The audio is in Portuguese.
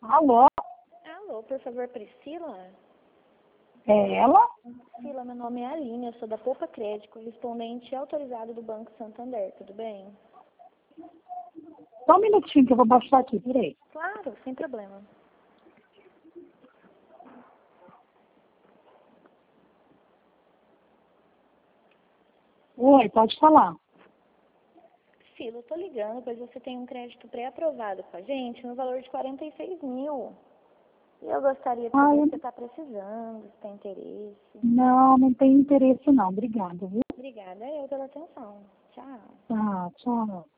Alô? Alô, por favor, Priscila? É ela? Priscila, meu nome é Aline, eu sou da Poupa Crédito, correspondente autorizado do Banco Santander, tudo bem? Só um minutinho que eu vou baixar aqui, peraí. Claro, sem problema. Oi, pode falar. Priscila, eu tô ligando, pois você tem um crédito pré-aprovado com a gente no valor de 46 mil. E eu gostaria de saber se você está precisando, se tem interesse. Não tem interesse não. Obrigada, viu? Obrigada eu pela atenção. Tchau. Tchau.